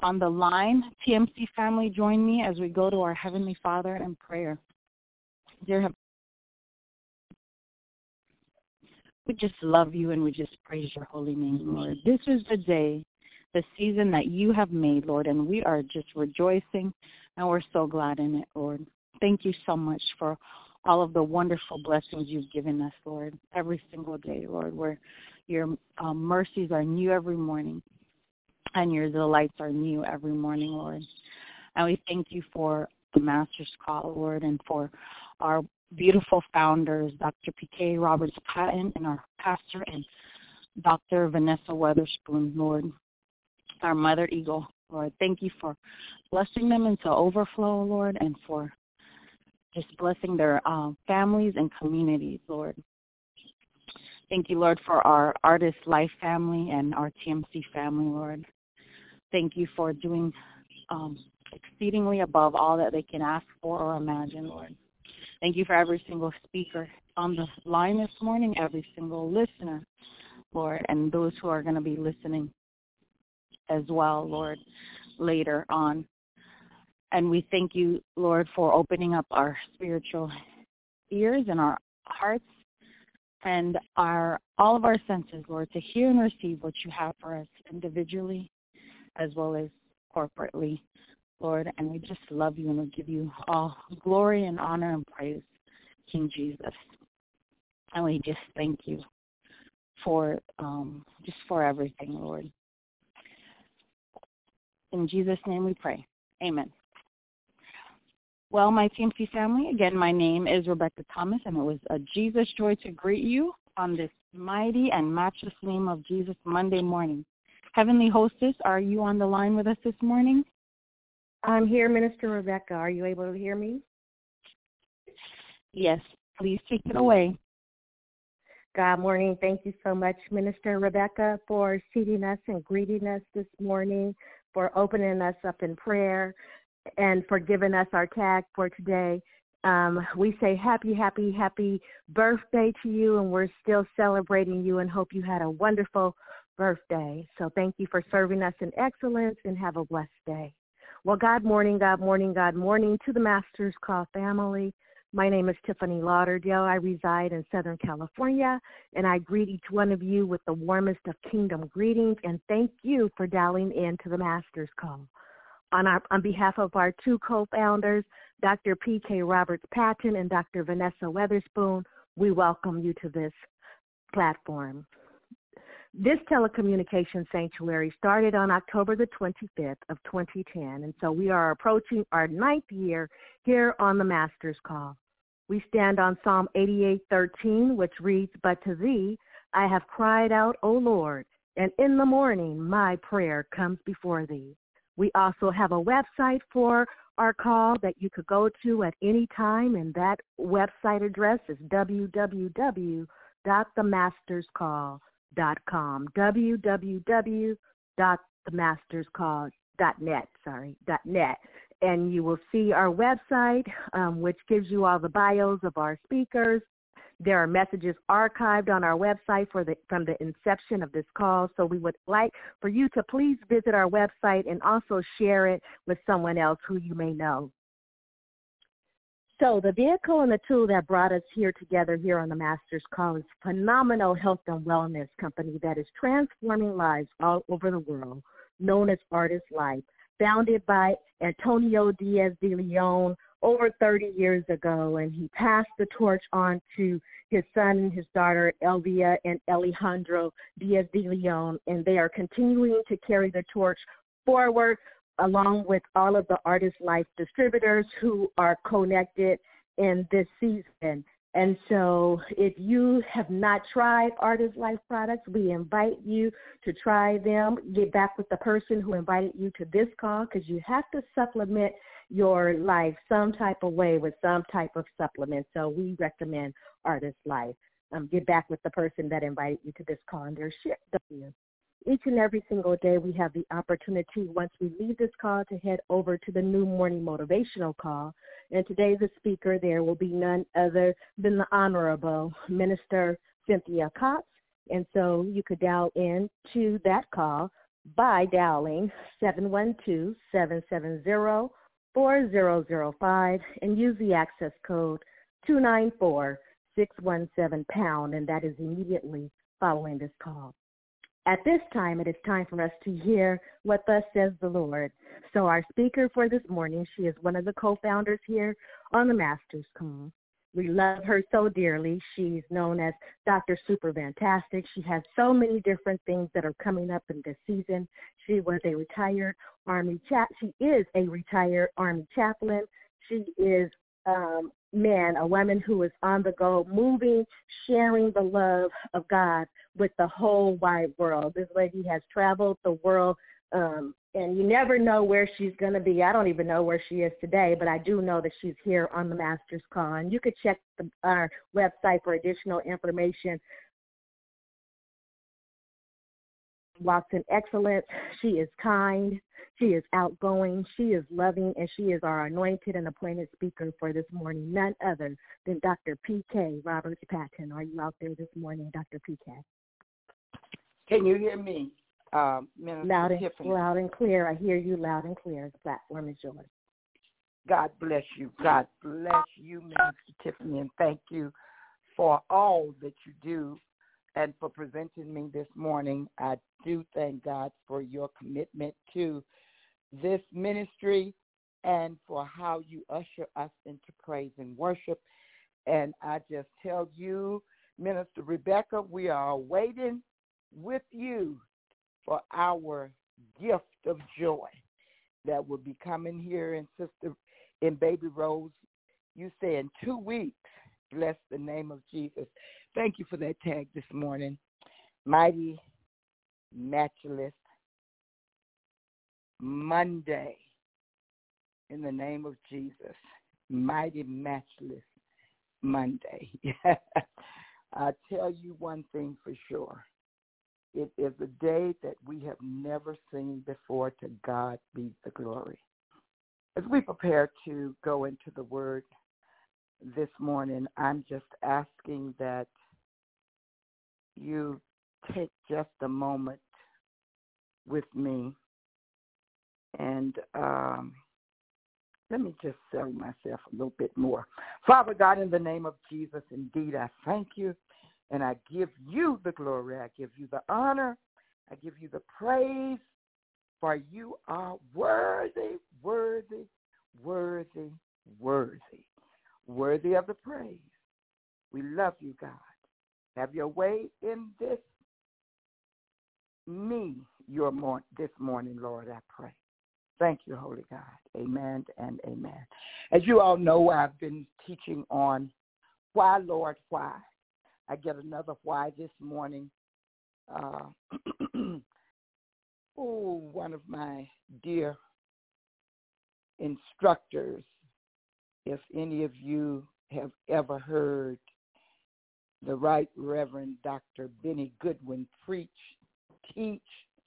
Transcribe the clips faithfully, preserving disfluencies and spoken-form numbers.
on the line. T M C family, join me as we go to our Heavenly Father in prayer. Dear Heavenly, we just love you and we just praise your holy name, Lord. This is the day, the season that you have made, Lord, and we are just rejoicing and we're so glad in it, Lord. Thank you so much for all of the wonderful blessings you've given us, Lord, every single day, Lord, where your um, mercies are new every morning and your delights are new every morning, Lord. And we thank you for the Master's Call, Lord, and for our beautiful founders, Doctor P K Roberts-Patton, and our pastor, and Doctor Vanessa Weatherspoon, Lord, our Mother Eagle, Lord. Thank you for blessing them into overflow, Lord, and for just blessing their uh, families and communities, Lord. Thank you, Lord, for our Artist Life family and our T M C family, Lord. Thank you for doing um, exceedingly above all that they can ask for or imagine, Lord. Thank you for every single speaker on the line this morning, every single listener, Lord, and those who are going to be listening as well, Lord, later on. And we thank you, Lord, for opening up our spiritual ears and our hearts and our all of our senses, Lord, to hear and receive what you have for us individually as well as corporately, Lord. And we just love you and we give you all glory and honor and praise, King Jesus. And we just thank you for um, just for everything, Lord. In Jesus' name we pray. Amen. Well, my T M C family, again, my name is Rebecca Thomas, and it was a Jesus joy to greet you on this mighty and matchless name of Jesus Monday morning. Heavenly Hostess, are you on the line with us this morning? I'm here, Minister Rebecca. Are you able to hear me? Yes, please take it away. God morning. Thank you so much, Minister Rebecca, for seating us and greeting us this morning, for opening us up in prayer, and for giving us our tag for today. Um, we say happy, happy, happy birthday to you, and we're still celebrating you and hope you had a wonderful birthday. So thank you for serving us in excellence, and have a blessed day. Well, God morning, God morning, God morning to the Master's Call family. My name is Tiffany Lauderdale. I reside in Southern California, and I greet each one of you with the warmest of kingdom greetings, and thank you for dialing in to the Master's Call. On, our, on behalf of our two co-founders, Doctor P K Roberts-Patton and Doctor Vanessa Weatherspoon, we welcome you to this platform. This telecommunications sanctuary started on October the twenty-fifth of twenty ten, and so we are approaching our ninth year here on the Master's Call. We stand on Psalm eighty-eight thirteen, which reads, "But to thee I have cried out, O Lord, and in the morning my prayer comes before thee." We also have a website for our call that you could go to at any time, and that website address is w w w dot the masters call dot com, w w w dot the masters call dot net, sorry, .net. And you will see our website, um, which gives you all the bios of our speakers. There are messages archived on our website for the, from the inception of this call, so we would like for you to please visit our website and also share it with someone else who you may know. So the vehicle and the tool that brought us here together here on the Master's Call is Phenomenal Health and Wellness Company that is transforming lives all over the world, known as Artist Life, founded by Antonio Diaz de Leon over thirty years ago, and he passed the torch on to his son and his daughter, Elvia and Alejandro Diaz de Leon, and they are continuing to carry the torch forward along with all of the Artist Life distributors who are connected in this season. And so if you have not tried Artist Life products, we invite you to try them. Get back with the person who invited you to this call, because you have to supplement your life some type of way with some type of supplement. So we recommend Artist Life. Um, get back with the person that invited you to this call, and they're shipped to you. Each and every single day we have the opportunity, once we leave this call, to head over to the New Morning Motivational Call. And today the speaker there will be none other than the Honorable Minister Cynthia Cox. And so you could dial in to that call by dialing seven one two, seven seven zero, four zero zero five and use the access code two nine four, six one seven pound, and that is immediately following this call. At this time, it is time for us to hear what thus says the Lord. So our speaker for this morning, she is one of the co-founders here on the Master's Call. We love her so dearly. She's known as Doctor Super Fantastic. She has so many different things that are coming up in this season. She was a retired Army chap. She is a retired Army chaplain. She is, um, man, a woman who is on the go, moving, sharing the love of God with the whole wide world. This lady has traveled the world, um, and you never know where she's going to be. I don't even know where she is today, but I do know that she's here on the Master's Call. And you could check the, our website for additional information. Walks in excellence. She is kind. She is outgoing. She is loving, and she is our anointed and appointed speaker for this morning, none other than Doctor P K Roberts Patton. Are you out there this morning, Doctor P K? Can you hear me? Um, loud, and, loud and clear. I hear you loud and clear. The platform is yours. God bless you. God bless you, Minister Tiffany, and thank you for all that you do and for presenting me this morning. I do thank God for your commitment to this ministry and for how you usher us into praise and worship. And I just tell you, Minister Rebecca, we are waiting with you for our gift of joy that will be coming here in Sister in Baby Rose. You say in two weeks. Bless the name of Jesus. Thank you for that tag this morning. Mighty, matchless Monday. In the name of Jesus. Mighty, matchless Monday. I tell you one thing for sure. It is a day that we have never seen before. To God be the glory. As we prepare to go into the Word this morning, I'm just asking that you take just a moment with me and um, let me just sell myself a little bit more. Father God, in the name of Jesus, indeed, I thank you. And I give you the glory. I give you the honor. I give you the praise. For you are worthy, worthy, worthy, worthy. Worthy of the praise. We love you, God. Have your way in this me your mor- this morning, Lord, I pray. Thank you, Holy God. Amen and amen. As you all know, I've been teaching on why, Lord, why. I get another why this morning. Uh, oh, one of my dear instructors, if any of you have ever heard the Right Reverend Doctor Benny Goodwin preach, teach,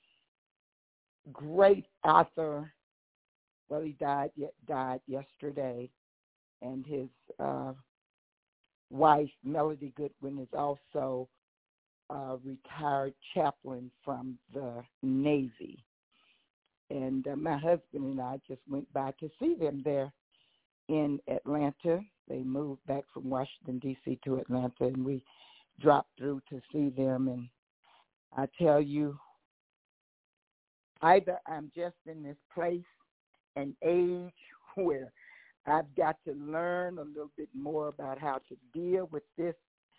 great author. Well, he died died yesterday, and his uh, wife, Melody Goodwin, is also a retired chaplain from the Navy. And uh, my husband and I just went by to see them there in Atlanta. They moved back from Washington, D C to Atlanta, and we dropped through to see them. And I tell you, either I'm just in this place and age where I've got to learn a little bit more about how to deal with this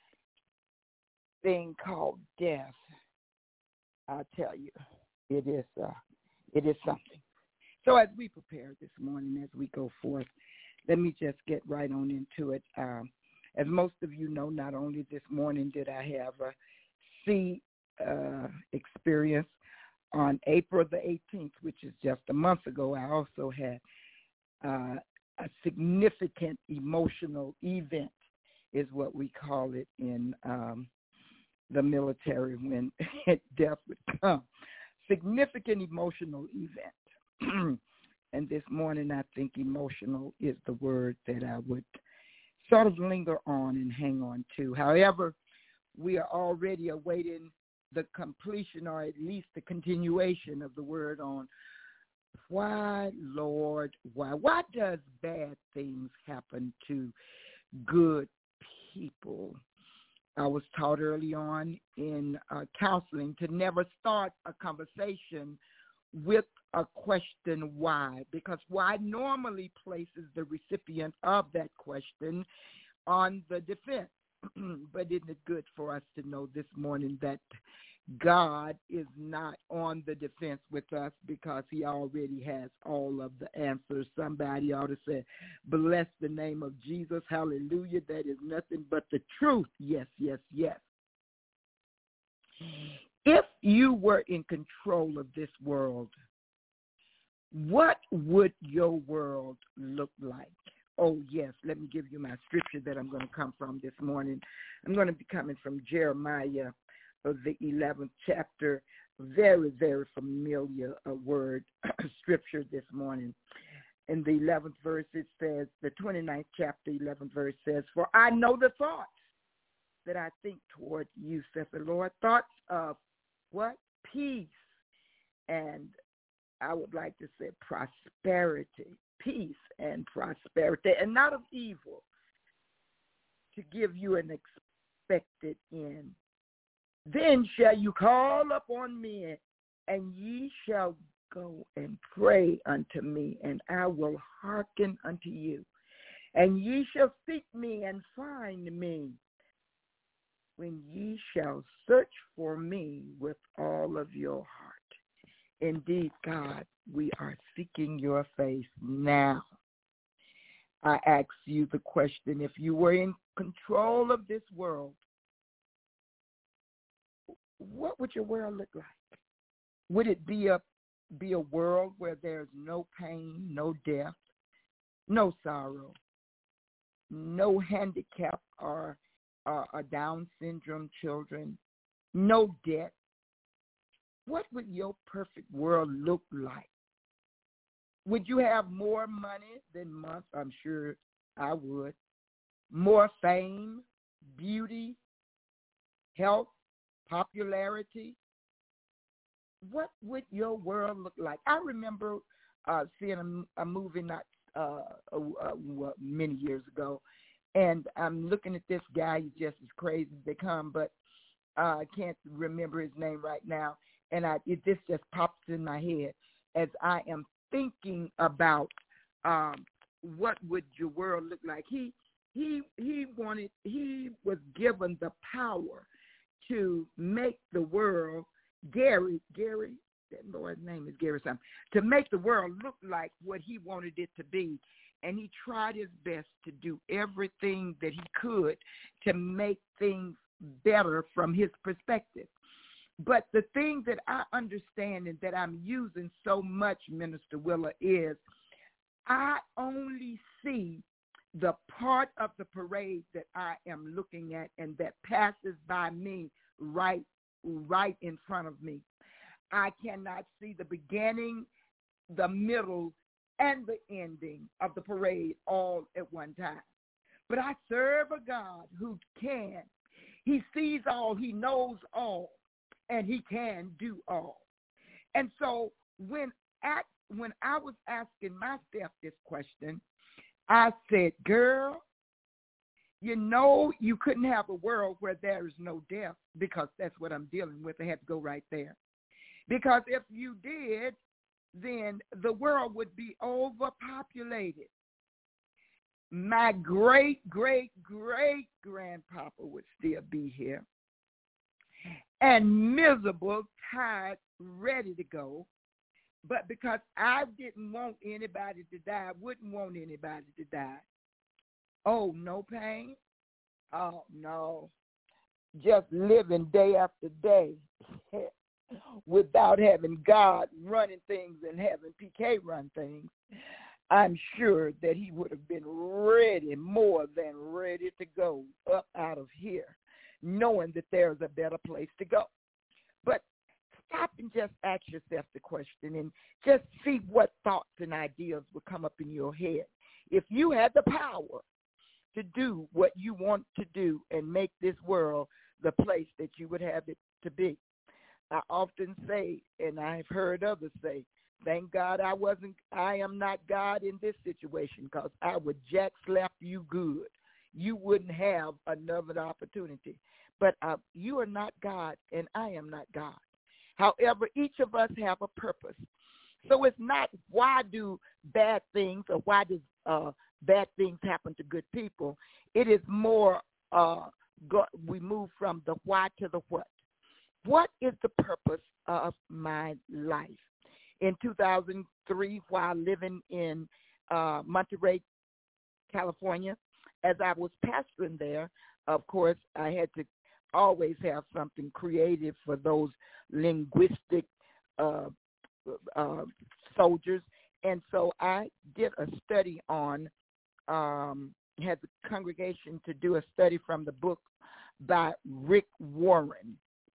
thing called death. I'll tell you, it is uh, it is something. So as we prepare this morning, as we go forth, let me just get right on into it. Um, as most of you know, not only this morning did I have a sea uh, experience on April the eighteenth, which is just a month ago. I also had uh, a significant emotional event, is what we call it in um, the military when death would come. Significant emotional event. And this morning I think emotional is the word that I would sort of linger on and hang on to. However, we are already awaiting the completion, or at least the continuation of the word on why, Lord, why? Why does bad things happen to good people? I was taught early on in uh, counseling to never start a conversation with a question why, because why normally places the recipient of that question on the defense. But isn't it good for us to know this morning that God is not on the defense with us because he already has all of the answers. Somebody ought to say, bless the name of Jesus. Hallelujah. That is nothing but the truth. Yes, yes, yes. If you were in control of this world, what would your world look like? Oh, yes, let me give you my scripture that I'm going to come from this morning. I'm going to be coming from Jeremiah of the eleventh chapter, very, very familiar uh, word, scripture this morning. In the eleventh verse, it says, the twenty-ninth chapter, eleventh verse says, for I know the thoughts that I think toward you, says the Lord, thoughts of what? Peace, and I would like to say prosperity, peace and prosperity, and not of evil, to give you an expected end. Then shall you call upon me, and ye shall go and pray unto me, and I will hearken unto you. And ye shall seek me and find me, when ye shall search for me with all of your heart. Indeed, God, we are seeking your face now. I ask you the question, if you were in control of this world, what would your world look like? Would it be a be a world where there's no pain, no death, no sorrow, no handicap or, or, or Down syndrome children, no debt? What would your perfect world look like? Would you have more money than months? I'm sure I would. More fame, beauty, health, popularity? What would your world look like? I remember uh, seeing a, a movie not uh, uh, uh, many years ago, and I'm looking at this guy. He's just as crazy as they come, but uh, I can't remember his name right now, and I, it this just pops in my head as I am thinking about um, what would your world look like. He he he wanted. He was given the power to make the world, Gary, Gary, that Lord's name is Gary something, to make the world look like what he wanted it to be. And he tried his best to do everything that he could to make things better from his perspective. But the thing that I understand and that I'm using so much, Minister Willa, is I only see the part of the parade that I am looking at and that passes by me right, right in front of me. I cannot see the beginning, the middle, and the ending of the parade all at one time. But I serve a God who can. He sees all, he knows all, and he can do all. And so when at, when I was asking myself this question, I said, girl, you know you couldn't have a world where there is no death, because that's what I'm dealing with. I had to go right there. Because if you did, then the world would be overpopulated. My great, great, great grandpapa would still be here. And miserable, tired, ready to go. But because I didn't want anybody to die, I wouldn't want anybody to die. Oh, no pain? Oh, no. Just living day after day without having God running things and having P K run things. I'm sure that he would have been ready, more than ready to go up out of here, knowing that there's a better place to go. But stop and just ask yourself the question and just see what thoughts and ideas will come up in your head. If you had the power to do what you want to do and make this world the place that you would have it to be, I often say, and I've heard others say, thank God I wasn't, I am not God in this situation, because I would jack slap you good. You wouldn't have another opportunity. But uh, you are not God, and I am not God. However, each of us have a purpose. So it's not why do bad things or why do uh, bad things happen to good people. It is more uh, go, we move from the why to the what. What is the purpose of my life? In two thousand three, while living in uh, Monterey, California, as I was pastoring there, of course, I had to always have something creative for those linguistic uh, uh, soldiers. And so I did a study on, um, had the congregation to do a study from the book by Rick Warren,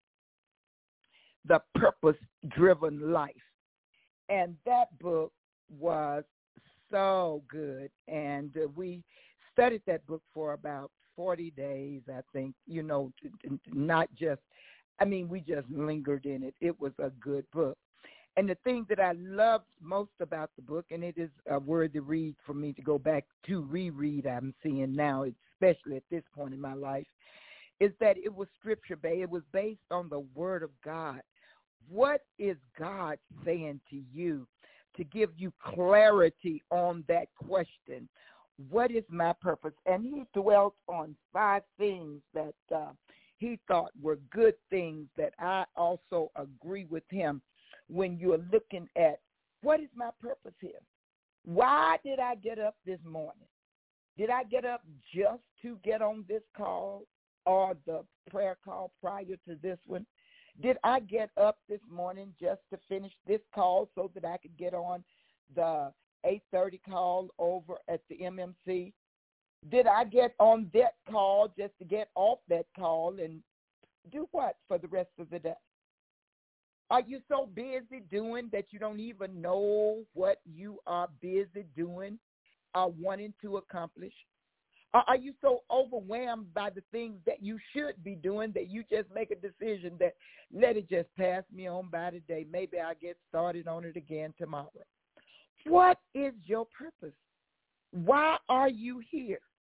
The Purpose-Driven Life. And that book was so good. And uh, we studied that book for about forty days, I think, you know, not just, I mean, we just lingered in it. It was a good book. And the thing that I loved most about the book, and it is a worthy read for me to go back to reread, I'm seeing now, especially at this point in my life, is that it was scripture-based. It was based on the Word of God. What is God saying to you to give you clarity on that question? What is my purpose? And he dwelt on five things that uh, he thought were good things that I also agree with him when you're looking at what is my purpose here? Why did I get up this morning? Did I get up just to get on this call or the prayer call prior to this one? Did I get up this morning just to finish this call so that I could get on the eight thirty call over at the M M C? Did I get on that call just to get off that call and do what for the rest of the day? Are you so busy doing that you don't even know what you are busy doing or wanting to accomplish? Or are you so overwhelmed by the things that you should be doing that you just make a decision that let it just pass me on by today? Maybe I'll get started on it again tomorrow. What is your purpose? Why are you here?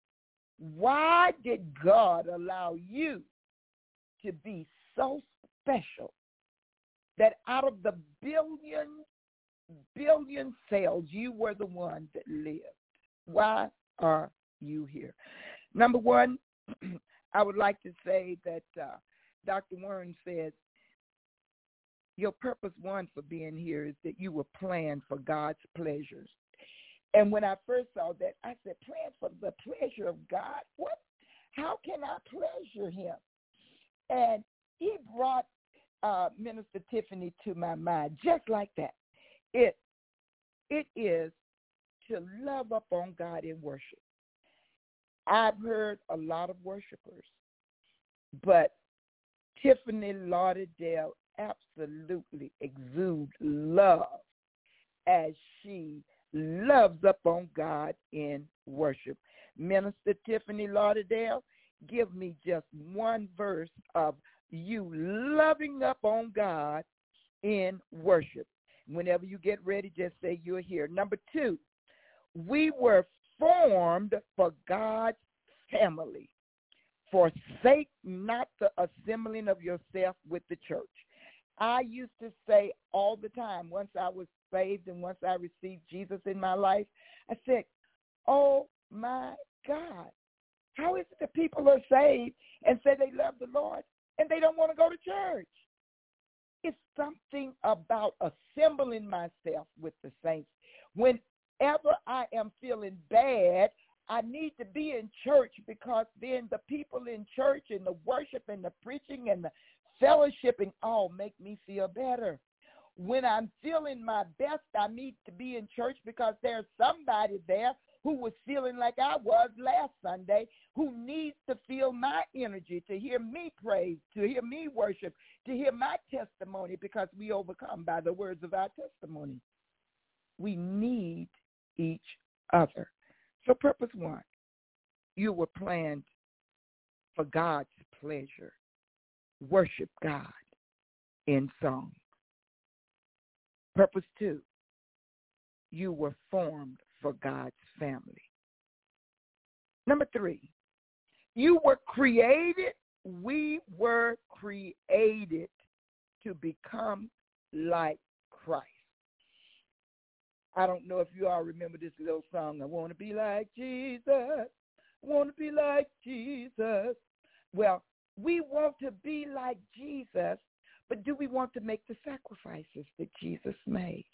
Why did God allow you to be so special that out of the billion, billion cells, you were the one that lived? Why are you here? Number one, I would like to say that uh, Doctor Warren said, your purpose one for being here is that you were planned for God's pleasures. And when I first saw that, I said, plan for the pleasure of God? What? How can I pleasure him? And he brought uh, Minister Tiffany to my mind just like that. It, it is to love up on God in worship. I've heard a lot of worshipers, but Tiffany Lauderdale absolutely exudes love as she loves up on God in worship. Minister Tiffany Lauderdale, give me just one verse of you loving up on God in worship. Whenever you get ready, just say you're here. Number two, we were formed for God's family. Forsake not the assembling of yourself with the church. I used to say all the time, once I was saved and once I received Jesus in my life, I said, oh my God, how is it that people are saved and say they love the Lord and they don't want to go to church? It's something about assembling myself with the saints. Whenever I am feeling bad, I need to be in church, because then the people in church and the worship and the preaching and the fellowshipping all make me feel better. When I'm feeling my best, I need to be in church because there's somebody there who was feeling like I was last Sunday, who needs to feel my energy, to hear me praise, to hear me worship, to hear my testimony, because we overcome by the words of our testimony. We need each other. So purpose one, you were planned for God's pleasure. Worship God. in song. Purpose two, you were formed for God's family. Number three, you were created, we were created to become like Christ. I don't know if you all remember this little song, I want to be like Jesus, I want to be like Jesus. Well, we want to be like Jesus, but do we want to make the sacrifices that Jesus made?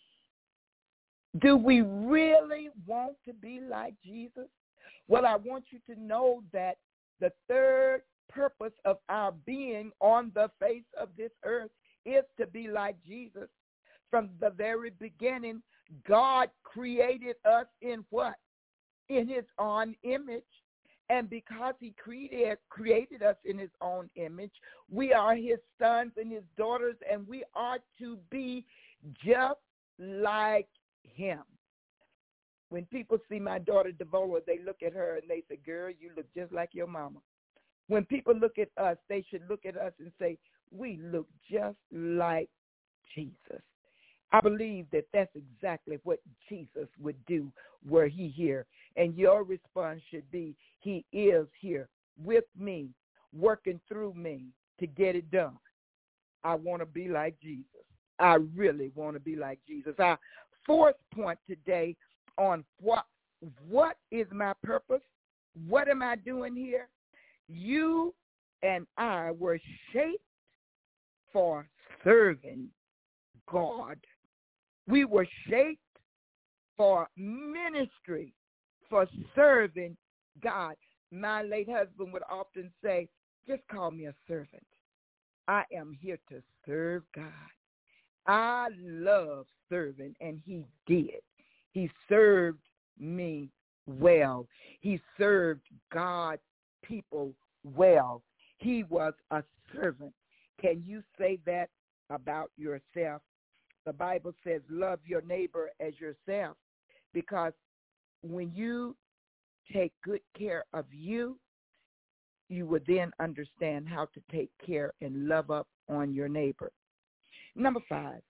Do we really want to be like Jesus? Well, I want you to know that the third purpose of our being on the face of this earth is to be like Jesus. From the very beginning, God created us in what? In his own image. And because he created, created us in his own image, we are his sons and his daughters, and we are to be just like him. When people see my daughter Devola, they look at her and they say, girl, you look just like your mama. When people look at us, they should look at us and say, we look just like Jesus. I believe that that's exactly what Jesus would do were he here. And your response should be, he is here with me, working through me to get it done. I want to be like Jesus. I really want to be like Jesus. Our fourth point today on what, what is my purpose? What am I doing here? You and I were shaped for serving God. We were shaped for ministry, for serving God. My late husband would often say, just call me a servant. I am here to serve God. I love serving, and he did. He served me well. He served God's people well. He was a servant. Can you say that about yourself? The Bible says, love your neighbor as yourself, because when you take good care of you, you will then understand how to take care and love up on your neighbor. Number five,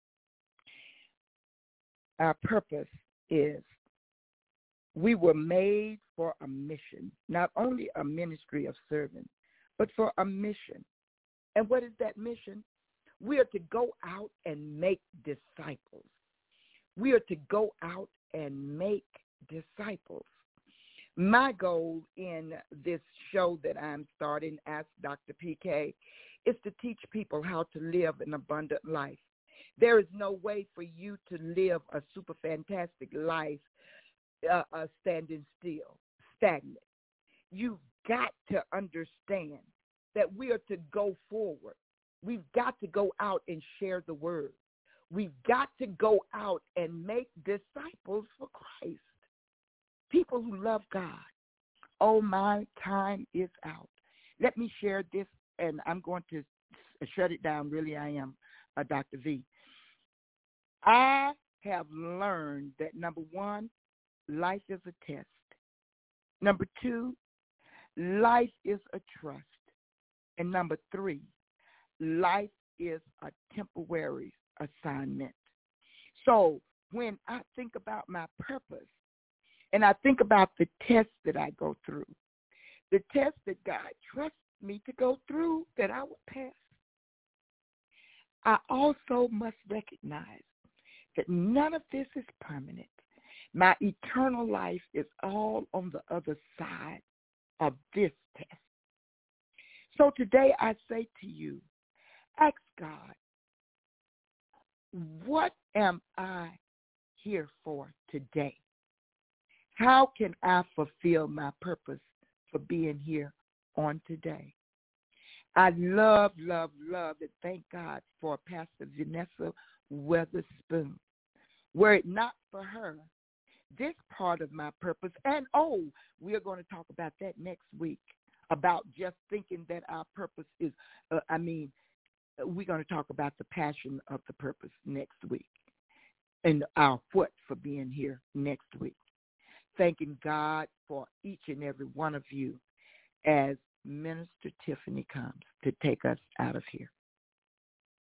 our purpose is we were made for a mission, not only a ministry of serving, but for a mission. And what is that mission? We are to go out and make disciples. We are to go out and make disciples. My goal in this show that I'm starting, Ask Doctor P K, is to teach people how to live an abundant life. There is no way for you to live a super fantastic life uh, uh, standing still, stagnant. You've got to understand that we are to go forward. We've got to go out and share the word. We've got to go out and make disciples for Christ. People who love God. Oh, my time is out. Let me share this, and I'm going to shut it down. Really, I am, uh, Doctor V. I have learned that, number one, life is a test. Number two, life is a trust. And number three, life is a temporary assignment. So when I think about my purpose, and I think about the tests that I go through, the tests that God trusts me to go through that I would pass, I also must recognize that none of this is permanent. My eternal life is all on the other side of this test. So today I say to you, ask God, what am I here for today? How can I fulfill my purpose for being here on today? I love, love, love, and thank God for Pastor Vanessa Weatherspoon. Were it not for her, this part of my purpose, and oh, we are going to talk about that next week, about just thinking that our purpose is, uh, I mean, we're going to talk about the passion of the purpose next week and our what for being here next week. Thanking God for each and every one of you as Minister Tiffany comes to take us out of here.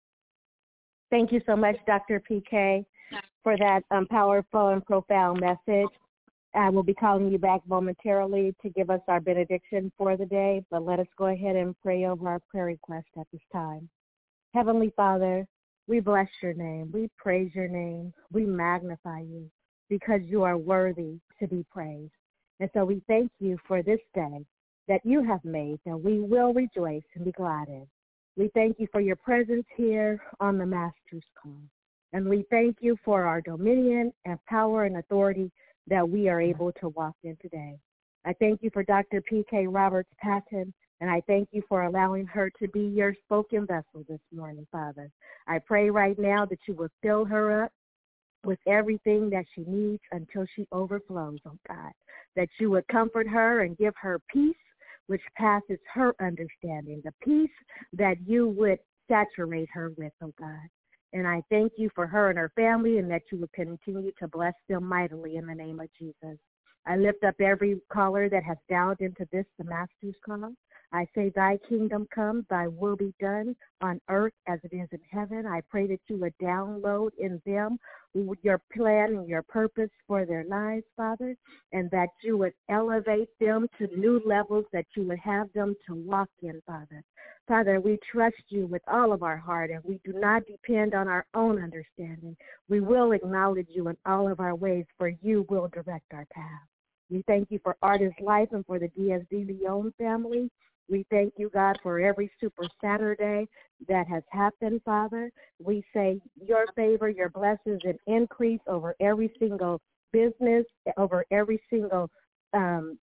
Thank you so much, Doctor P K, for that um, powerful and profound message. I will be calling you back momentarily to give us our benediction for the day, but let us go ahead and pray over our prayer request at this time. Heavenly Father, we bless your name. We praise your name. We magnify you because you are worthy to be praised. And so we thank you for this day that you have made, and we will rejoice and be glad in. We thank you for your presence here on the Master's Call. And we thank you for our dominion and power and authority that we are able to walk in today. I thank you for Doctor P K Roberts-Patton, and I thank you for allowing her to be your spoken vessel this morning, Father. I pray right now that you will fill her up with everything that she needs until she overflows, oh God, that you would comfort her and give her peace, which passes her understanding, the peace that you would saturate her with, oh God. And I thank you for her and her family, and that you would continue to bless them mightily in the name of Jesus. I lift up every caller that has dialed into this, the Master's Call. I say, thy kingdom come, thy will be done on earth as it is in heaven. I pray that you would download in them your plan and your purpose for their lives, Father, and that you would elevate them to new levels that you would have them to walk in, Father. Father, we trust you with all of our heart, and we do not depend on our own understanding. We will acknowledge you in all of our ways, for you will direct our path. We thank you for Artist Life and for the D S D Leon family. We thank you, God, for every Super Saturday that has happened, Father. We say your favor, your blessings, and increase over every single business, over every single um,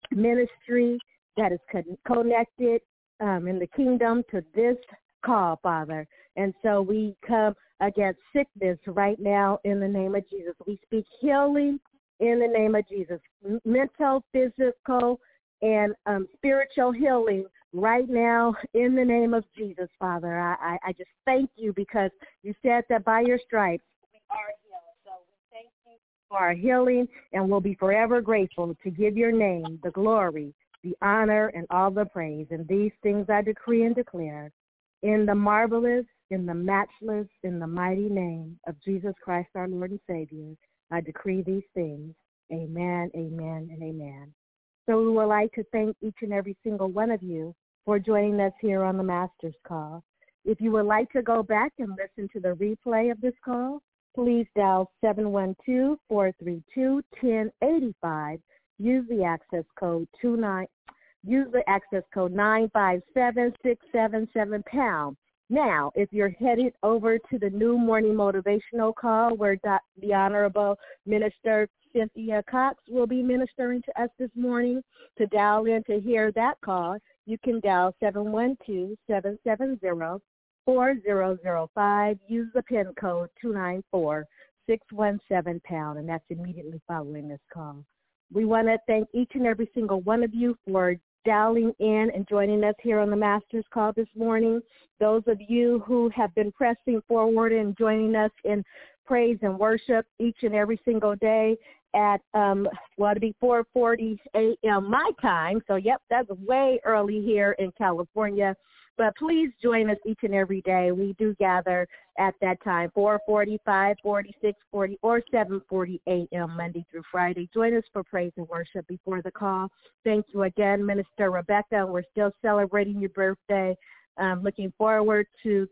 ministry that is con- connected um, in the kingdom to this call, Father. And so we come against sickness right now in the name of Jesus. We speak healing in the name of Jesus, mental, physical, and um, spiritual healing right now in the name of Jesus, Father. I, I, I just thank you because you said that by your stripes we are healed. So we thank you for our healing, and we'll be forever grateful to give your name the glory, the honor, and all the praise. And these things I decree and declare in the marvelous, in the matchless, in the mighty name of Jesus Christ, our Lord and Savior. I decree these things. Amen, amen, and amen. So we would like to thank each and every single one of you for joining us here on the Master's Call. If you would like to go back and listen to the replay of this call, please dial seven one two, four three two, one zero eight five. Use the access code two nine. Use the access code nine five seven six seven seven pound. Now, if you're headed over to the new morning motivational call where the Honorable Minister Cynthia Cox will be ministering to us this morning, to dial in to hear that call, you can dial seven one two, seven seven zero, four zero zero five. Use the PIN code two nine four, six one seven pound, and that's immediately following this call. We want to thank each and every single one of you for dialing in and joining us here on the Master's Call this morning. Those of you who have been pressing forward and joining us in praise and worship each and every single day at, um, well, it'll be four forty a.m. my time. So, yep, that's way early here in California. But please join us each and every day. We do gather at that time, four forty, five forty, six forty, or seven forty a.m. Monday through Friday. Join us for praise and worship before the call. Thank you again, Minister Rebecca. We're still celebrating your birthday. Um, looking forward to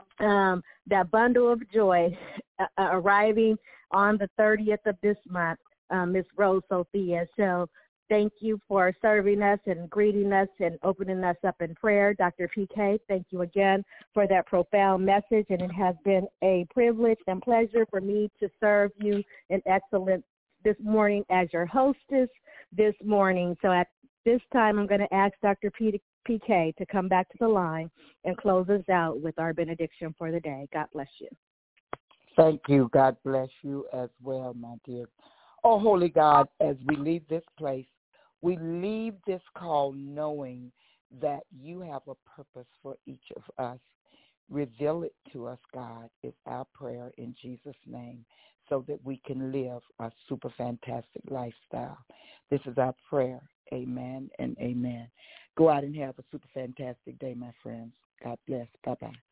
um, that bundle of joy uh, arriving on the thirtieth of this month, um, Miss Rose Sophia. So thank you for serving us and greeting us and opening us up in prayer. Doctor P K, thank you again for that profound message, and it has been a privilege and pleasure for me to serve you in excellence this morning as your hostess this morning. So at this time, I'm going to ask Doctor P K to come back to the line and close us out with our benediction for the day. God bless you. Thank you. God bless you as well, my dear. Oh, Holy God, as we leave this place, we leave this call knowing that you have a purpose for each of us. Reveal it to us, God, is our prayer in Jesus' name, so that we can live a super fantastic lifestyle. This is our prayer. Amen and amen. Go out and have a super fantastic day, my friends. God bless. Bye-bye.